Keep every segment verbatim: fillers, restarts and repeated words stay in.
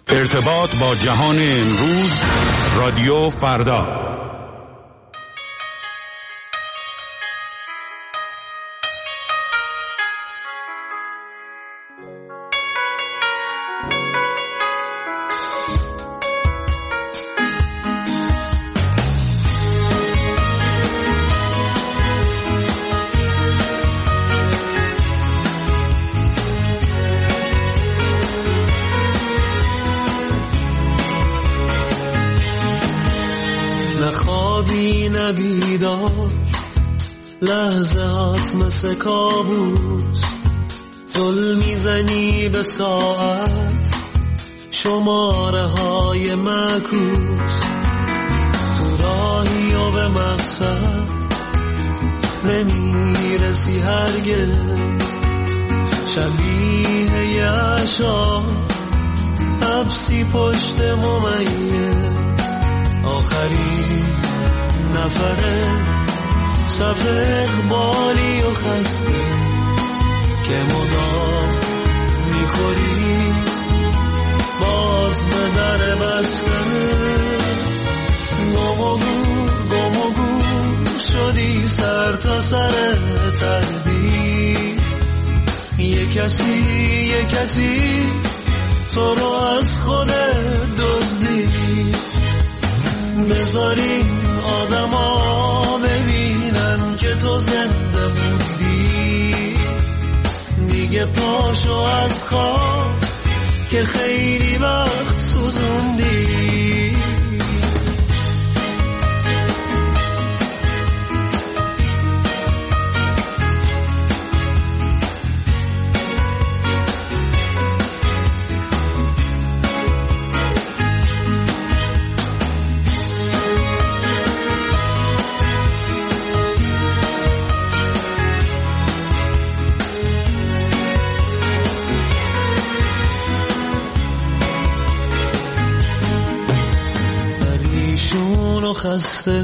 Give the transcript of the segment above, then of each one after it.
ارتباط با جهان امروز، رادیو فردا. بیدار لحظات مثل کابوس، زل میزنی به ساعت، شماره های معکوس، تو راهی و به مقصد نمیرسی هرگز، شبیه یه عشا حبسی پشت ممیز، آخرین نفره صف اقبالی و خسته که مدام میخوری باز به در بسته، گم و گور گم و گور شدی سر تا سر تردید، یه کسی یه کسی تو رو از خودت دزدید، بذاری آدم ها ببینن که تو زنده موندی، دیگه پاشو از خواب که خیلی وقت سوزوندی. خسته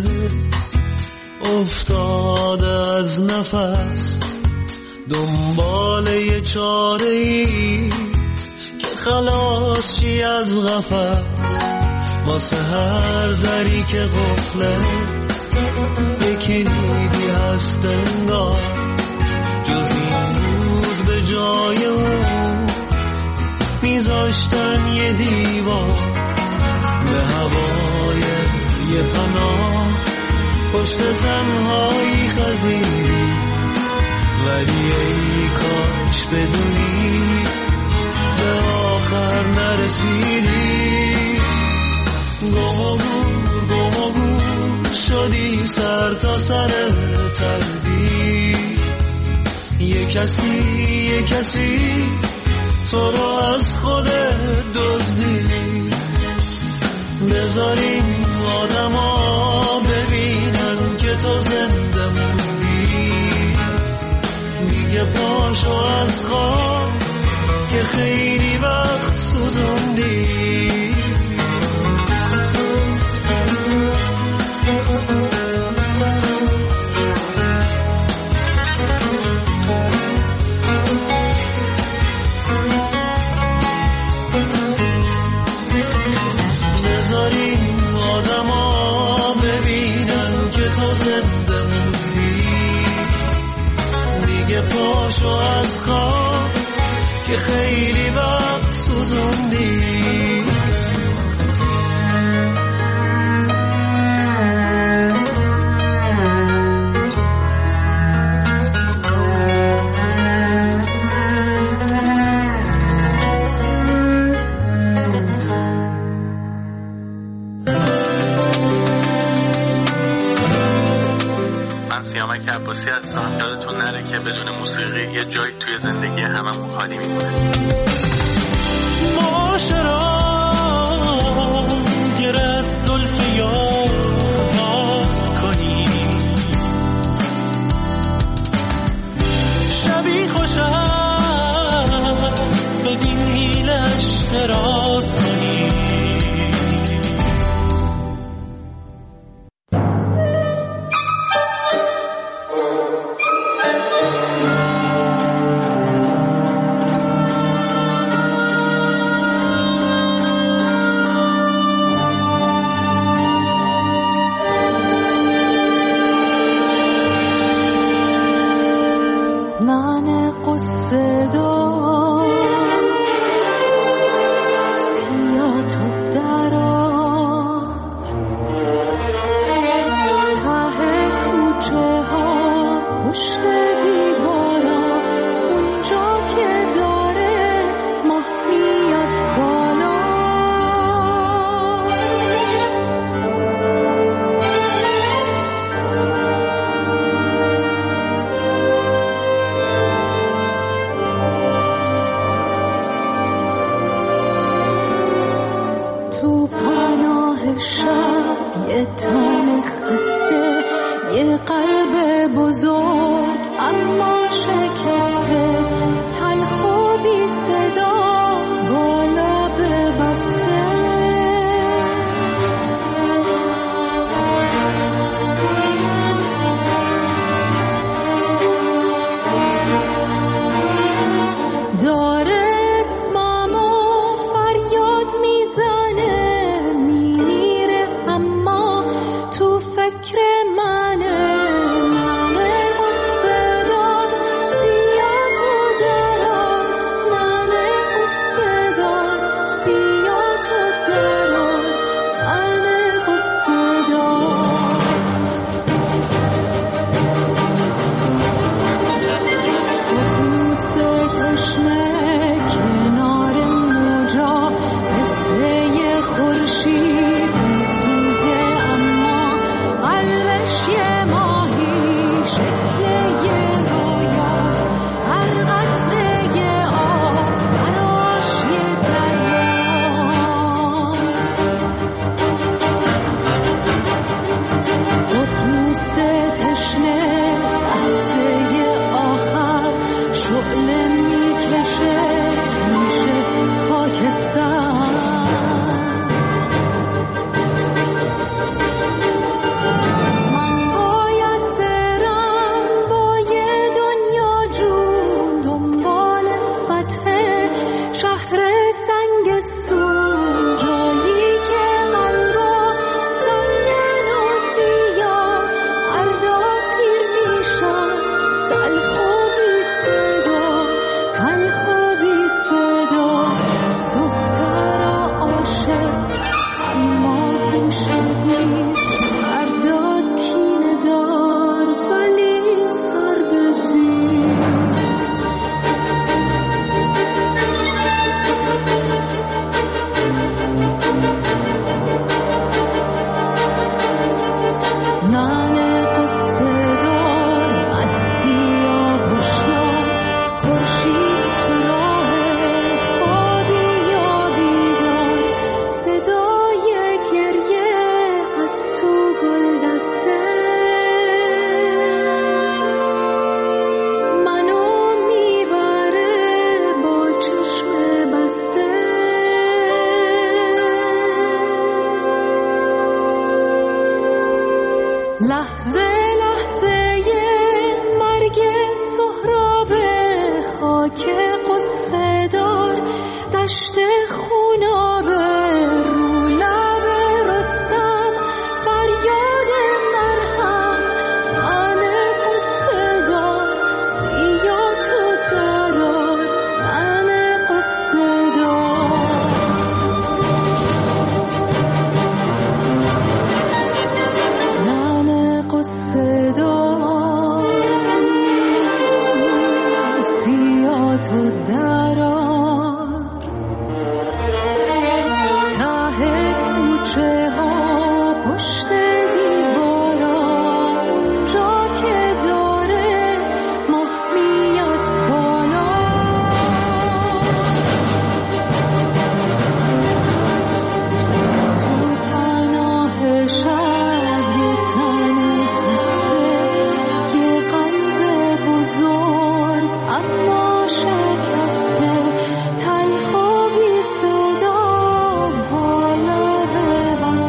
افتاده از نفس، دنبال یه چاره ای که خلاص شی از قفس، واسه هر دری که قفله یه کلیدی هست انگار، جز این بود به جای اون میذاشتن یه دیوار، به هوای یه پناه پشت تنهایی خزیدی، ولی ای کاش بدونی به آخر نرسیدی، گم و گور گم و گور شدی سر تا سر تردید، یه کسی یه کسی تو رو از خودت دزدید، بذاریم آدم ها ببینن که تو زنده موندی، دیگه پاشو از خواب که خیلی وقت سوزوندی. پاشو از خواب که خیلی وقت سوزوندی. طول شب یه تن خسته، یه قلب بزرگ اما شکسته، تلخ و بی صدا با لب بسته. داره اسممو فریاد میزنه، میمیره اما تو فکر منه. ننه قصه دار سیاه تو درار، ننه قصه دار سیاه تو درار، ننه قصه دار. ققنوس تشنه کنار موجا مثل یه خورشید میسوزه، اما قلبش یه ماهی شکل یه رویاست. هر قطره یه آب براش یه دریاست. ققنوس تشنه لحظه آخر شعله میکشه میشه خاکستر. من باید برم با یه دنیا جون دنبال فتح شهر سنگستون، جایی که قلبا سنگین و سیاه فردا پیر میشن، تلخ و بی صدا، تلخ و بی صدا. دخترا عاشق اما گوشه‌گیر، فردا کینه دار ولی سر به زیر. ننه قصه دار مستی یا هوشیار، خورشید تو راه خوابی یا بیدار، صدای گریه از تو گلدسته منو میبره با چشم بسته. لحظه لحظه مرگ سهراب خاک قصه دار، دشت خوناب رو لب رستم فریاد مرهم. ننه قصه دار سیاه تو درار، ننه قصه دار. ننه قصه دار سیاه تو درار، ته کوچه ها پشت دیوارا، اونجا که داره ماه میاد بالا. تو پناه شب یه تن خسته، یه قلب بزرگ اما شکسته، تلخ و بی صدا با لب بسته.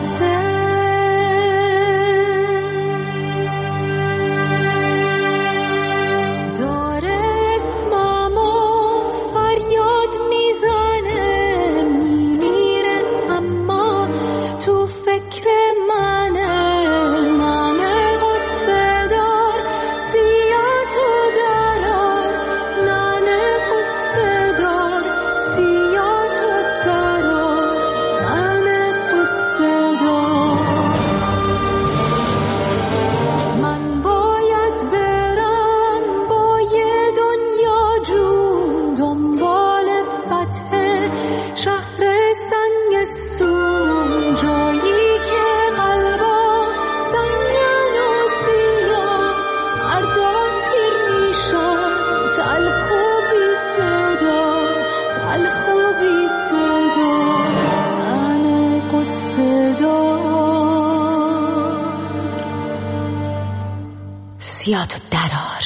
خصوصیات درار.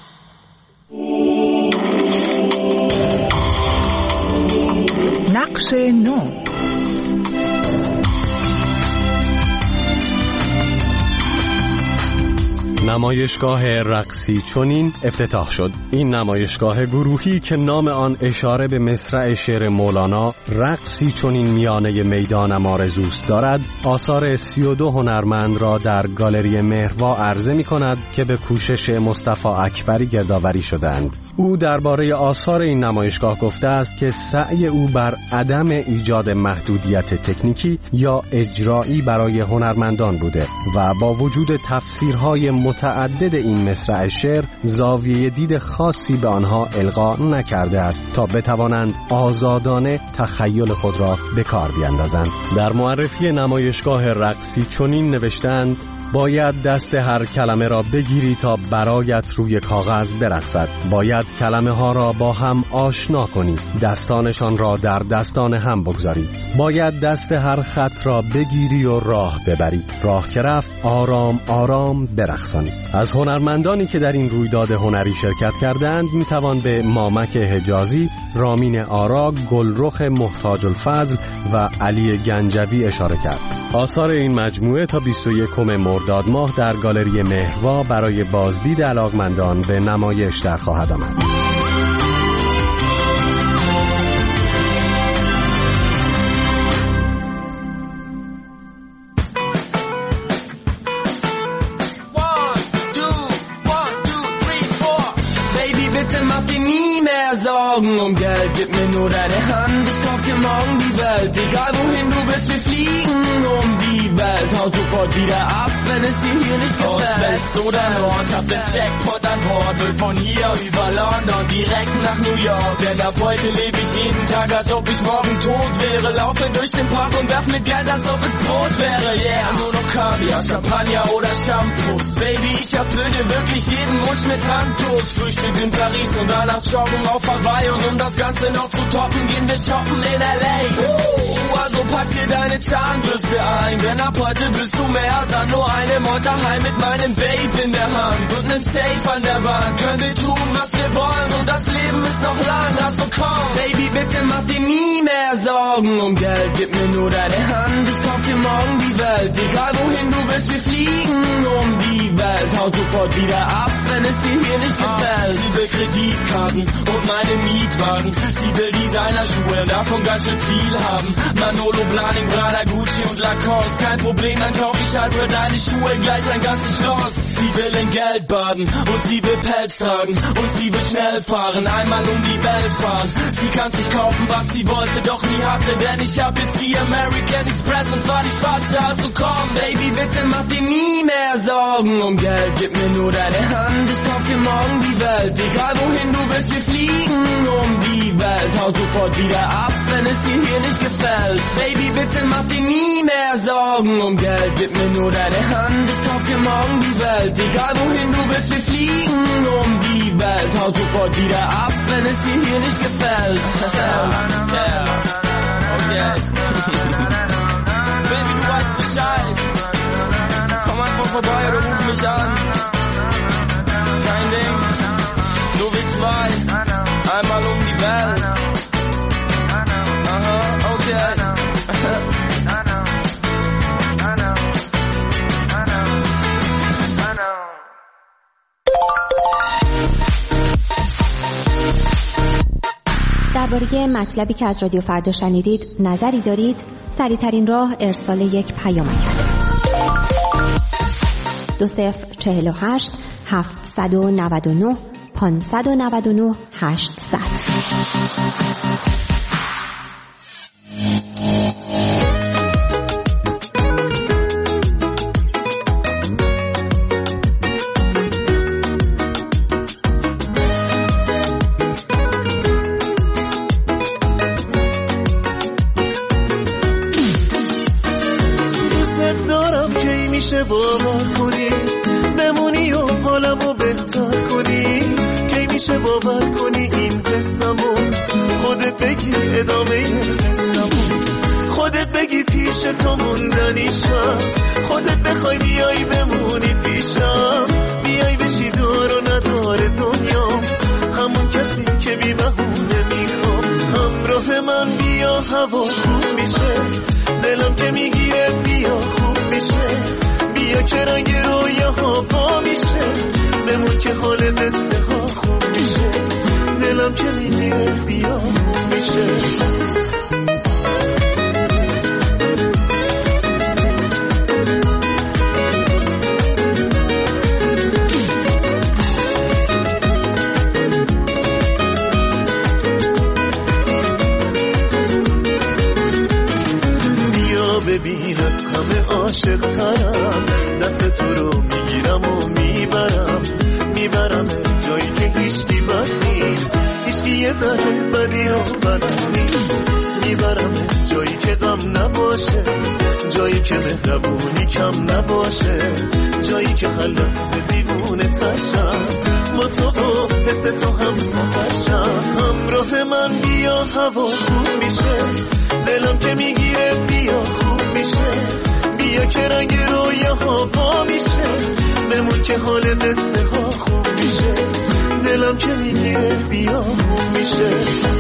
نقش نو. نمایشگاه رقصی چنین افتتاح شد. این نمایشگاه گروهی که نام آن اشاره به مصرع شعر مولانا رقصی چنین میانه میدانم آرزوست دارد، آثار سی و دو هنرمند را در گالری مهروا عرضه می کند که به کوشش مصطفی اکبری گردآوری شدند. او درباره آثار این نمایشگاه گفته است که سعی او بر عدم ایجاد محدودیت تکنیکی یا اجرایی برای هنرمندان بوده و با وجود تفسیرهای متعدد این مصرع شعر زاویه دید خاصی به آنها القا نکرده است تا بتوانند آزادانه تخیل خود را به کار بیندازند. در معرفی نمایشگاه رقصی چنین نوشتند: باید دست هر کلمه را بگیری تا برایت روی کاغذ برقصد. باید کلمه ها را با هم آشنا کنی، دستانشان را در دستان هم بگذاری. باید دست هر خط را بگیری و راه ببری. راه که رفت آرام آرام برقصانی. از هنرمندانی که در این رویداد هنری شرکت کردند میتوان به مامک حجازی، رامین آرا، گلرخ محتاج الفضل و علی گنجوی اشاره کرد. آثار این مجموعه تا بیست و یکم مرداد ماه در گالری مهروا برای بازدید علاقمندان به نمایش در خواهد آمد. Sorgen um Geld, gib mir nur deine Hand, ich kauf dir morgen die Welt. Egal wohin du willst, wir fliegen um die Welt. Hau sofort wieder ab, wenn es dir hier nicht gefällt. Ost, West oder Nord, hab den Jackpot an Bord. Will von hier über London direkt nach New York. Denn ab heute lebe ich jeden Tag, als ob ich morgen tot wäre. Laufe durch den Park und werf mit Geld, als ob es Brot wäre. Yeah, nur noch Kaviar, Champagner oder Shampoos. Baby, ich erfüll dir wirklich jeden Wunsch mit Handtuch. Frühstück in Paris und danach joggen auf Hawaii. Und um das Ganze noch zu toppen, gehen wir shoppen in L A. Uh, also pack dir deine Zahnbürste ein, denn ab heute bist du mehr als nur eine Mod daheim mit meinem Babe in der Hand und nem Safe an der Wand. Können wir tun, was wir wollen und das Leben ist noch lang. Also komm, Baby, bitte mach dir nie mehr Sorgen um Geld. Gib mir nur deine Hand, ich kauf dir morgen die Welt. Egal wohin du willst, wir fliegen um die Welt. Hau sofort wieder ab, wenn es dir hier nicht gefällt. Sie will Kreditkarten und meine Mietwagen. Sie will Designerschuhe, davon ganz schön viel haben. Manolo, Blahnik, Prada, Gucci und Lacoste. Kein Problem, dann kauf ich halt für deine Schuhe gleich ein ganzes Schloss. Sie will in Geld baden und sie will Pelz tragen und sie will schnell fahren, einmal um die Welt fahren. Sie kann sich kaufen, was sie wollte, doch nie hatte, denn ich hab jetzt die American Express und zwar die schwarze. Also komm, Baby, bitte mach dir nie mehr Sorgen um Geld. Gib mir nur deine Hand, ich kauf dir morgen die Welt. Egal wohin du willst, wir fliegen um die Welt. Hau sofort wieder ab, wenn es dir hier nicht gefällt. Baby, bitte mach dir nie mehr Sorgen um Geld. Gib mir nur deine Hand, ich kauf dir morgen die Welt. Egal wohin du willst, wir fliegen um die Welt. Hau sofort wieder ab, wenn es dir hier nicht gefällt. Yeah. Okay. Baby, du weißt Bescheid. Komm einfach vorbei oder ruf mich an. Kein Ding, nur wir zwei. Einmal um die Welt. Aha, okay. درباره مطلبی که از رادیو فردا شنیدید نظری دارید؟ سریع‌ترین راه ارسال یک پیامک است. دو صفر چهل و هشت هفتصد و نود و نه پانصد و نود و نه هشتصد. باور کنی بمونی و حالمو بهتر کنی، کی میشه باور کنی این قصه‌مو خودت بگی ادامه این قصه‌مو، خودت بگی پیش تو موندنیشم، خودت بخوای بیای بمونی پیشم، بیای بشی خوب میشه، دلم که میگیره بیا خوب میشه، بیا که رنگ رویاها با میشه، بمون که حال قصه ها خوب میشه، دلم که میگیره بیا خوب میشه. ببین از همه عاشق ترم، دست تو رو میگیرم و میبرم، میبرم جایی که هیچکی بد نیست، هیچکی یه ذره بدی رو بلد نیست، میبرم جایی که غم نباشه، جایی که مهربونی کم نباشه، جایی که هر لحظه دیوونه تشم، با تو و حس تو هم سفرشم، همراه من بیا هوا خوب میشه، دلم که میگیره بیا خوب میشه، بیا که رنگ رویاها با میشه، بمون که حال قصه ها خوب میشه، دلم که میگیره بیا خوب میشه.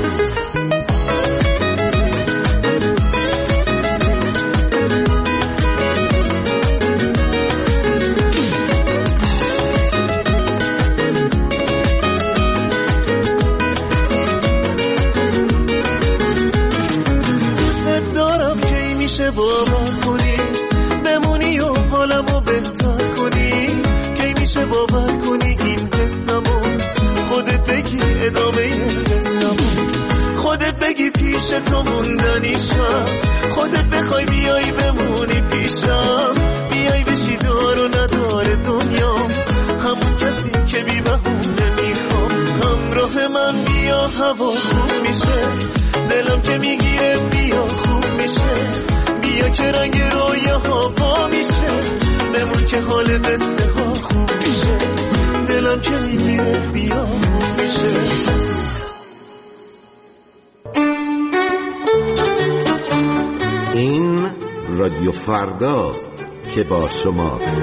باور کنی بمونی و حالمو بهتر کنی، کی میشه باور کنی این قصه‌مو خودت بگی ادامه قصه‌مو، خودت بگی پیش تو موندنیشم، خودت بخوای بیای بمونی پیشم، بیای بشی دار و ندار دنیا، همون کسی که بی بهونه میخوام، همراه من بیا هوا خوب میشه، دلم که میگیره بیا خوب میشه، بیا که رنگ رویاها با میشه، بمون که حال قصه ها خوب میشه، دلم که میگیره بیا خوب میشه. این رادیو فرداست که با شماست.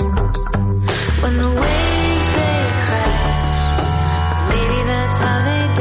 When the waves they crash, maybe that's how they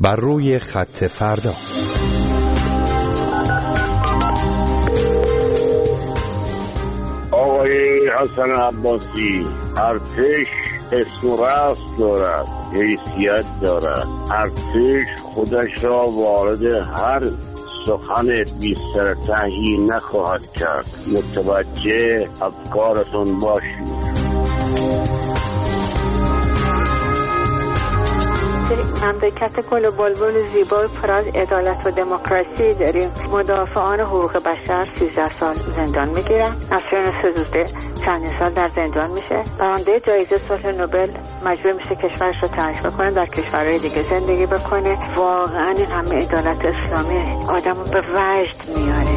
بر روی خط فردا. آقای حسن عباسی، ارتش اسم و رسم دارد، حیثیت دارد. ارتش خودش را وارد هر سخن بی سر تهی نخواهد کرد. متوجه افکارتون باشید. مملکت گل و بلبل زیبا پر از عدالت و دموکراسی داریم. مدافعان حقوق بشر سیزده سال زندان میگیرن. نسرین سزوده چندین سال در زندان میشه. برنده جایزه صلح نوبل مجبور میشه کشورش رو ترک بکنه، در کشورهای دیگه زندگی بکنه. واقعا این همه عدالت اسلامی آدمو به وجد میاره.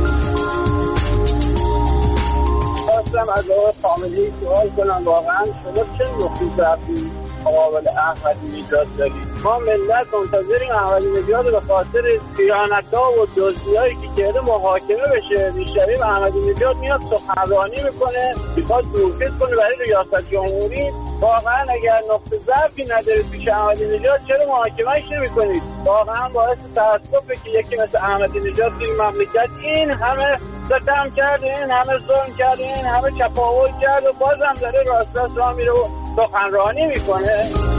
خواستم از آقای خامنه‌ای سوال کنم، واقعا شما چه نقطه‌ای ضعفی مقابل احمدی نژاد دارید؟ ما ملت منتظریم احمدی نژاد به خاطر خیانت‌ها و دزدی‌هایی که کرده محاکمه بشه. بیشترین احمدی نژاد میاد سخنرانی میکنه، میخواد دورفیز کنه برای ریاست جمهوری. واقعا اگر نقطه ضعفی ندارید پیش احمدی نژاد چرا محاکمه‌اش نمی‌کنید؟ واقعا باعث تأسفه که یکی مثل احمدی نژاد توی مملکت این همه ستم کرده، این همه ظلم کرده، این همه چپاول کرده و بازم داره راست راست راه میره و سخنرانی میکنه.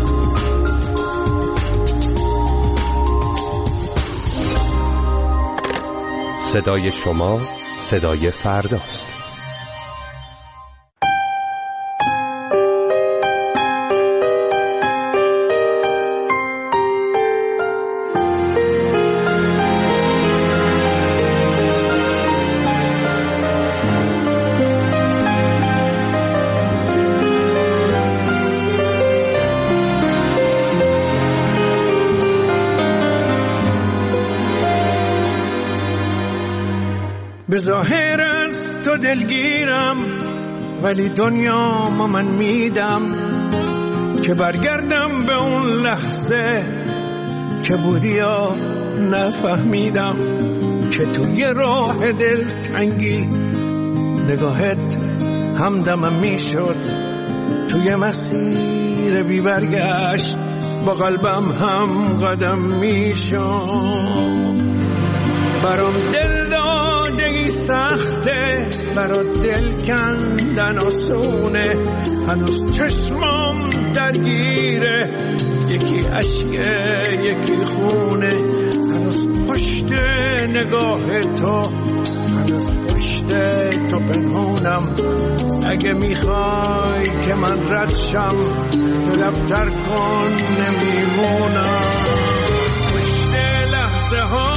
صدای شما صدای فرداست. به ظاهر از تو دلگیرم، ولی دنیا ما من میدم که برگردم به اون لحظه که بودی یا نفهمیدم که توی راه دلتنگی نگاهت همدمم میشد. توی مسیر بی برگشت با قلبم هم قدم میشد. برام دل دادگی سخته، برات دل کندن آسونه. هنوز چشمام درگیره، یکی عشقه یکی خونه. هنوز پشت نگاه تو، هنوز پشت تو پنهونم. اگه میخوای که من رد شم تو لبتر کن، نمیمونم. پشت لحظه ها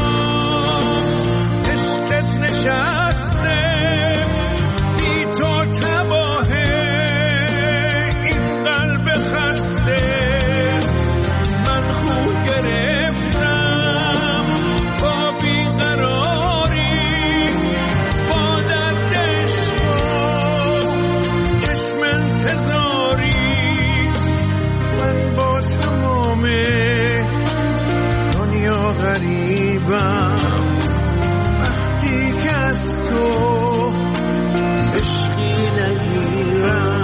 نشسته، بی تو تباهه این قلب خسته. من خو گرفتم با بیقراری، با دردش و چشم انتظاری. من با تمام دنیا غریبم، از تو عشقی نگیرم.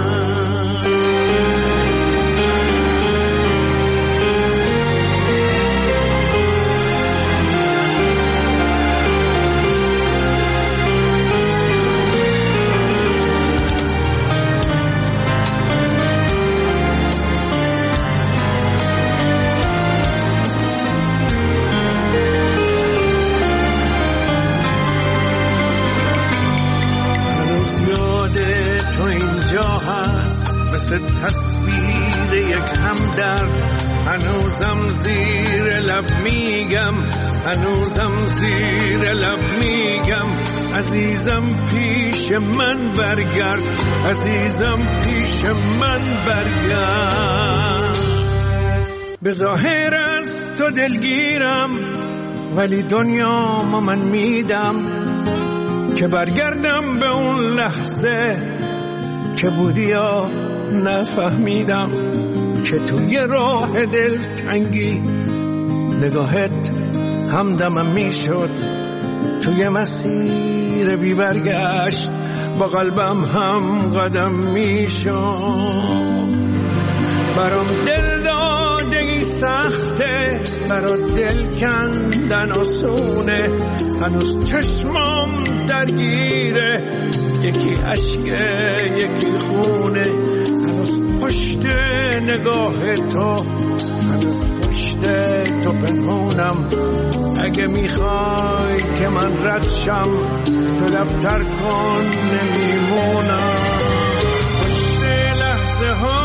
مثل تصویر یک همدرد، هنوزم زیر لب میگم، هنوزم زیر لب میگم. عزیزم پیش من برگرد، عزیزم پیش من برگرد. به ظاهر از تو دلگیرم، ولی دنیا ما من میدم که برگردم به اون لحظه که بودی یا نفهمیدم که توی راه دلتنگی نگاهت همدمم میشد. توی مسیر بی برگشت با قلبم هم قدم میشد. برام دل دادگی خیلی سخته برا دل کندن آسونه، هنوز چشمام درگیره، یکی عشقه یکی خونه، هنوز پشت نگاه تو، هنوز پشت تو پنهونم. اگه میخوای که من رد شم تو لبتر کن، نمیمونم. پشت لحظه ها